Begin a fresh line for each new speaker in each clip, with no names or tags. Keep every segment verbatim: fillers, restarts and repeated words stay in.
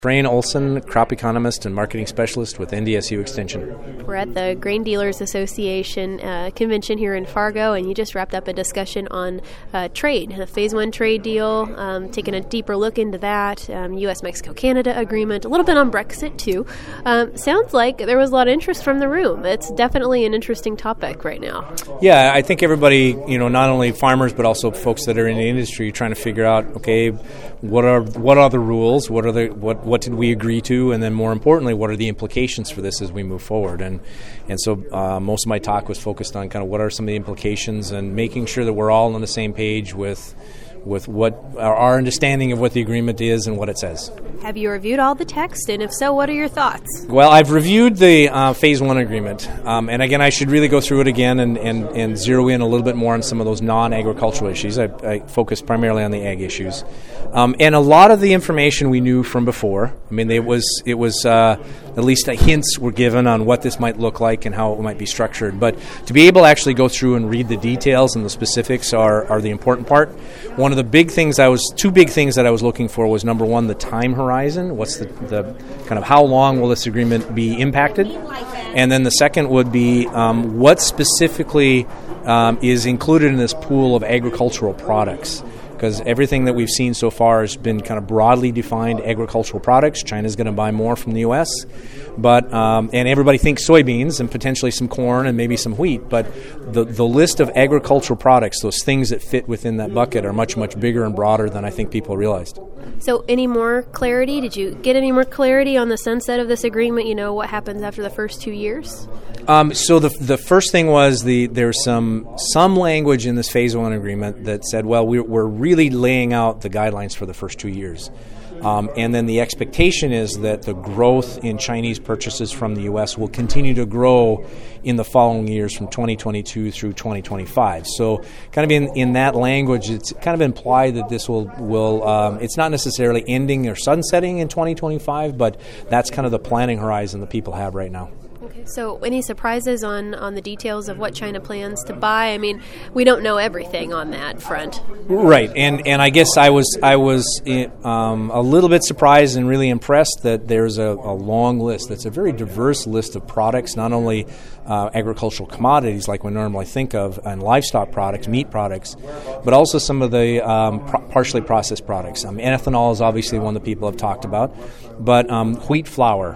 Frayne Olson, crop economist and marketing specialist with N D S U Extension.
We're at the Grain Dealers Association uh, convention here in Fargo, and you just wrapped up a discussion on uh, trade, the Phase One trade deal, um, taking a deeper look into that, um, U S Mexico Canada agreement, a little bit on Brexit too. Um, sounds like there was a lot of interest from the room. It's definitely an interesting topic right now.
Yeah, I think everybody, you know, not only farmers but also folks that are in the industry, trying to figure out, okay, what are what are the rules? What are the what what did we agree to? And then more importantly, what are the implications for this as we move forward? And and so uh, most of my talk was focused on kind of what are some of the implications and making sure that we're all on the same page with with what our understanding of what the agreement is and what it says.
Have you reviewed all the text? And if so, what are your thoughts?
Well, I've reviewed the uh, Phase One agreement. Um, and again, I should really go through it again and, and, and zero in a little bit more on some of those non-agricultural issues. I, I focused primarily on the ag issues. Um, and a lot of the information we knew from before. I mean, it was, it was uh, at least a hints were given on what this might look like and how it might be structured. But to be able to actually go through and read the details and the specifics are, are the important part. One One of the big things I was, two big things that I was looking for was, number one, the time horizon. What's the, the kind of how long will this agreement be impacted? And then the second would be um, what specifically um, is included in this pool of agricultural products. Because everything that we've seen so far has been kind of broadly defined agricultural products. China's going to buy more from the U S, but um, and everybody thinks soybeans and potentially some corn and maybe some wheat. But the the list of agricultural products, those things that fit within that bucket, are much much bigger and broader than I think people realized.
So, any more clarity? Did you get any more clarity on the sunset of this agreement? You know, what happens after the first two years?
Um, so the the first thing was the there's some some language in this Phase One agreement that said, well, we're, we're really laying out the guidelines for the first two years. Um, and then the expectation is that the growth in Chinese purchases from the U S will continue to grow in the following years from twenty twenty-two through twenty twenty-five. So kind of in, in that language, it's kind of implied that this will, will um, it's not necessarily ending or sunsetting in twenty twenty-five, but that's kind of the planning horizon that people have right now.
Okay, so any surprises on, on the details of what China plans to buy? I mean, we don't know everything on that front.
Right, and and I guess I was I was um, a little bit surprised and really impressed that there's a, a long list. That's a very diverse list of products, not only uh, agricultural commodities like we normally think of, and livestock products, meat products, but also some of the um, pro- partially processed products. Um, ethanol is obviously one that people have talked about, but um, wheat flour.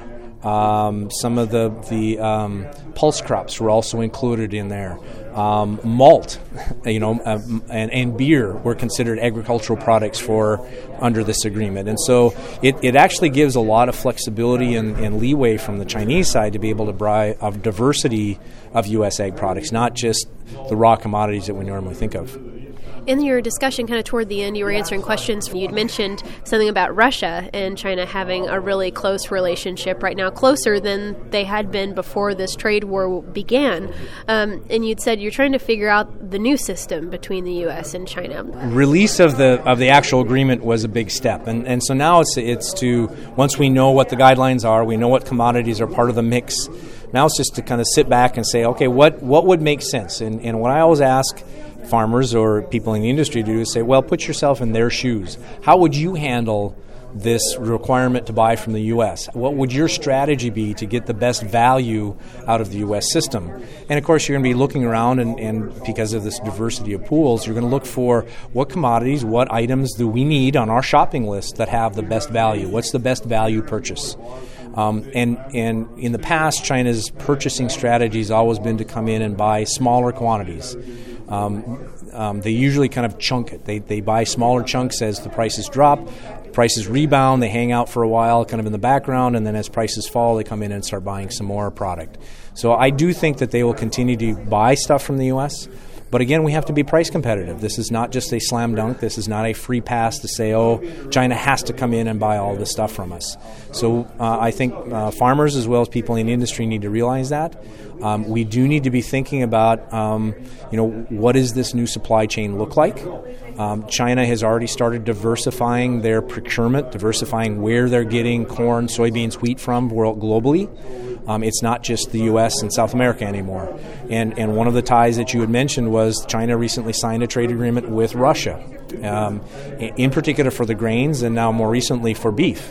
Um, some of the the um, pulse crops were also included in there. Um, malt, you know, uh, and, and beer were considered agricultural products for under this agreement, and so it, it actually gives a lot of flexibility and, and leeway from the Chinese side to be able to buy a diversity of U S ag products, not just the raw commodities that we normally think of.
In your discussion kind of toward the end, you were answering questions. You'd mentioned something about Russia and China having a really close relationship right now, closer than they had been before this trade war began. Um, and you'd said you're trying to figure out the new system between the U S and China.
Release of the of the actual agreement was a big step. And and so now it's it's to, once we know what the guidelines are, we know what commodities are part of the mix, now it's just to kind of sit back and say, okay, what, what would make sense? And, and what I always ask farmers or people in the industry to do is say, well, put yourself in their shoes. How would you handle this requirement to buy from the U S? What would your strategy be to get the best value out of the U S system? And of course, you're going to be looking around, and, and because of this diversity of pools, you're going to look for what commodities, what items do we need on our shopping list that have the best value? What's the best value purchase? Um, and, and in the past, China's purchasing strategy has always been to come in and buy smaller quantities. Um, um, they usually kind of chunk it. They they buy smaller chunks as the prices drop, prices rebound, they hang out for a while kind of in the background, and then as prices fall, they come in and start buying some more product. So I do think that they will continue to buy stuff from the U S, but again, we have to be price competitive. This is not just a slam dunk. This is not a free pass to say, oh, China has to come in and buy all this stuff from us. So uh, I think uh, farmers as well as people in the industry need to realize that. Um, we do need to be thinking about, um, you know, what does this new supply chain look like? Um, China has already started diversifying their procurement, diversifying where they're getting corn, soybeans, wheat from world globally. Um, it's not just the U S and South America anymore. And and one of the ties that you had mentioned was China recently signed a trade agreement with Russia, um, in particular for the grains and now more recently for beef.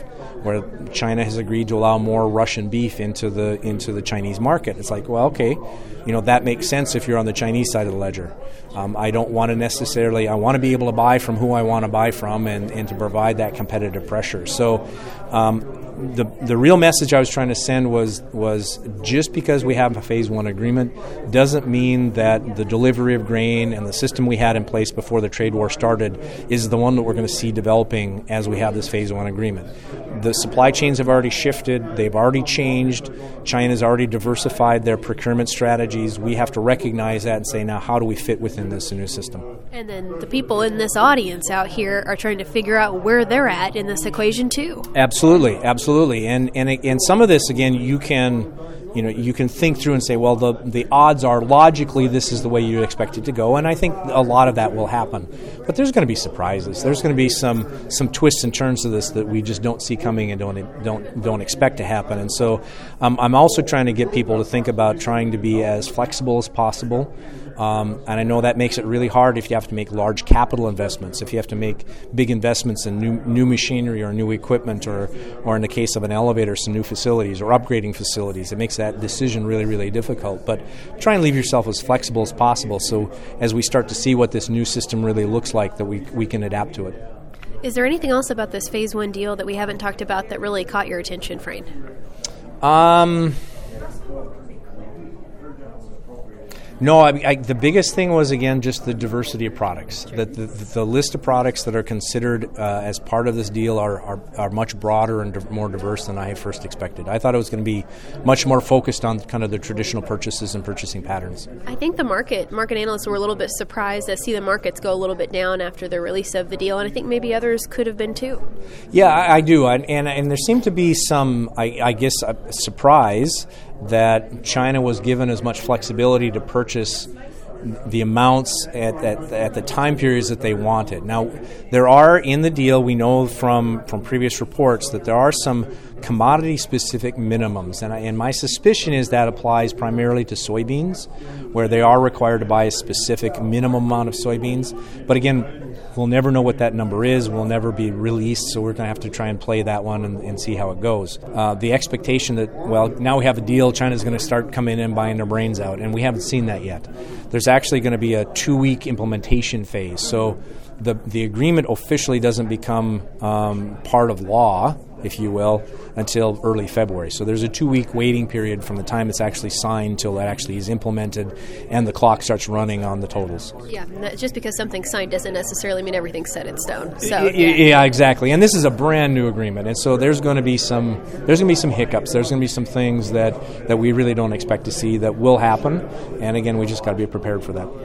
where China has agreed to allow more Russian beef into the into the Chinese market. It's like, well, okay, you know, that makes sense if you're on the Chinese side of the ledger. Um, I don't want to necessarily, I want to be able to buy from who I want to buy from and, and to provide that competitive pressure. So um, the the real message I was trying to send was was just because we have a phase one agreement doesn't mean that the delivery of grain and the system we had in place before the trade war started is the one that we're going to see developing as we have this phase one agreement. The supply chains have already shifted. They've already changed. China's already diversified their procurement strategies. We have to recognize that and say, now, how do we fit within this new system?
And then the people in this audience out here are trying to figure out where they're at in this equation too.
Absolutely, absolutely. And and and some of this, again, you can, you know, you can think through and say, well, the the odds are logically this is the way you expect it to go, and I think a lot of that will happen. But there's going to be surprises. There's going to be some some twists and turns to this that we just don't see coming and don't don't don't expect to happen. And so um, I'm also trying to get people to think about trying to be as flexible as possible. Um, and I know that makes it really hard if you have to make large capital investments, if you have to make big investments in new new machinery or new equipment, or, or in the case of an elevator, some new facilities or upgrading facilities. It makes that decision really, really difficult. But try and leave yourself as flexible as possible so as we start to see what this new system really looks like, that we, we can adapt to it.
Is there anything else about this phase one deal that we haven't talked about that really caught your attention, Frayne?
Um... No, I, I, the biggest thing was, again, just the diversity of products. The, the, the list of products that are considered uh, as part of this deal are, are, are much broader and di- more diverse than I first expected. I thought it was going to be much more focused on kind of the traditional purchases and purchasing patterns.
I think the market, market analysts were a little bit surprised to see the markets go a little bit down after the release of the deal, and I think maybe others could have been too.
Yeah, I, I do. And, and, and there seemed to be some, I, I guess, a surprise that China was given as much flexibility to purchase the amounts at, at, at the time periods that they wanted. Now, there are in the deal, we know from, from previous reports, that there are some commodity-specific minimums, and, I, and my suspicion is that applies primarily to soybeans, where they are required to buy a specific minimum amount of soybeans. But again, we'll never know what that number is. We'll never be released, so we're going to have to try and play that one and, and see how it goes. Uh, the expectation that, well, now we have a deal, China's going to start coming in and buying their brains out, and we haven't seen that yet. There's actually going to be a two-week implementation phase, so the the agreement officially doesn't become um, part of law, if you will, until early February. So there's a two-week waiting period from the time it's actually signed till it actually is implemented and the clock starts running on the totals.
Yeah, just because something's signed doesn't necessarily mean everything's set in stone. So
yeah. yeah, exactly. And this is a brand new agreement, and so there's going to be some there's going to be some hiccups. There's going to be some things that that we really don't expect to see that will happen. And again, we just got to be prepared for that.